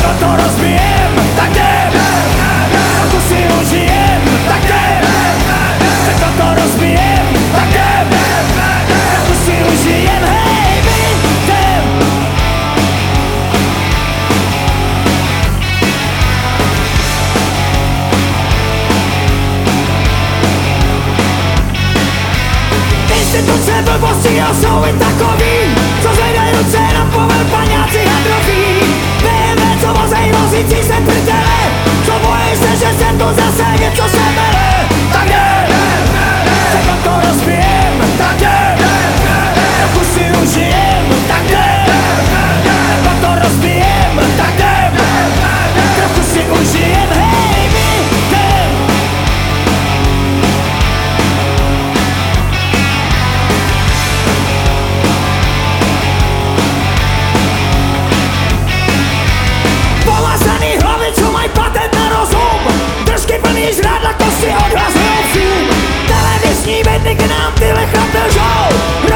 Třeba to rozbijem, tak jdem, trochu si užijem, tak jdem, třeba to rozbijem, tak jdem, trochu si užijem, hej, my jdem. Instituce blbosti a jsou i takový, co zvedají ruce na povel paňáci hadroví. Víme, co vozej vozící se prdele, co bojí se, že se tu zase něco semele. Tak jdem, třeba to rozbijem, tak jdem, trochu si užijem, tak jdem, třeba to rozbijem, tak jdem, trochu si užijem, hej, my jdem. Pomazaný hlavy, co mají patent na rozum, držky plný žrádla, kosti odhazujou fům. Televizní bedny k nám tyhle chlapy lžou.